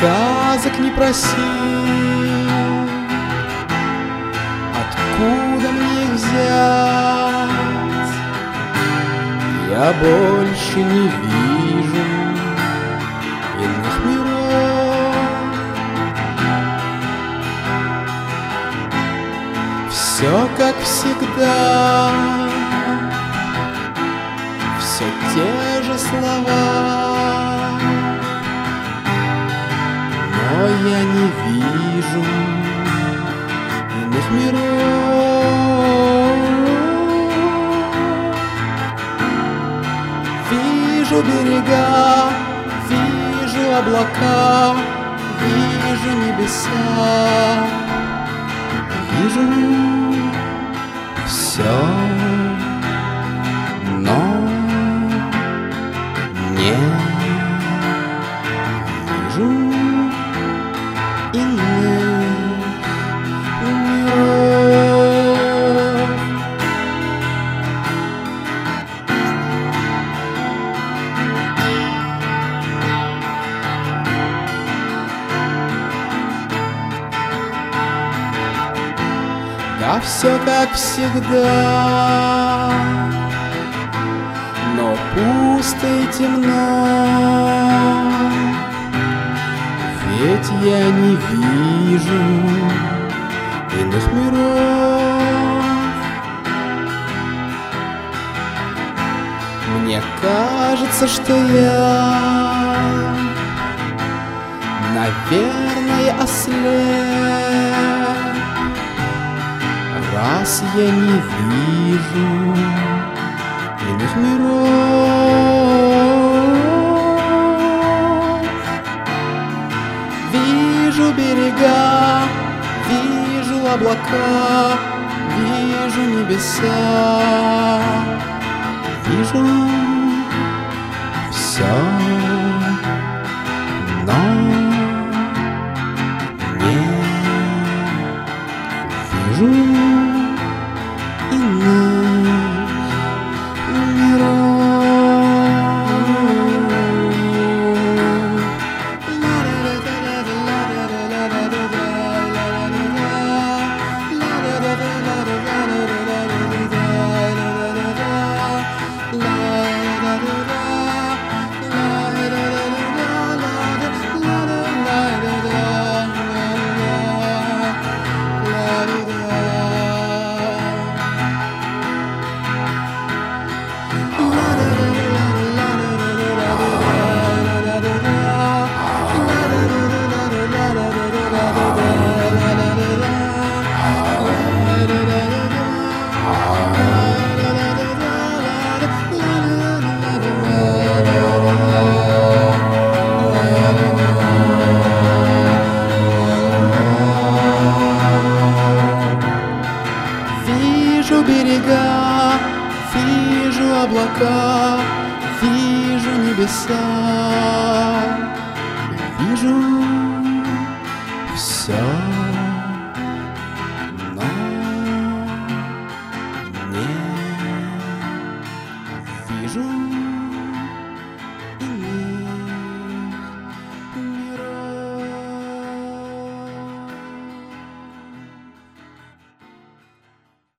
сказок не проси, откуда мне их взять? Я больше не вижу иных миров. Все как всегда, все те же слова, но я не вижу иных миров. Вижу берега, вижу облака, вижу небеса, вижу все, но не вижу иных миров. Да все как всегда, но пусто и темно, ведь я не вижу иных миров. Мне кажется, что я, наверное, ослеп, раз я не вижу иных миров. Вижу берега, вижу облака, вижу небеса, вижу все, но не вижу иных миров. Вижу берега, вижу облака, вижу небеса, вижу все.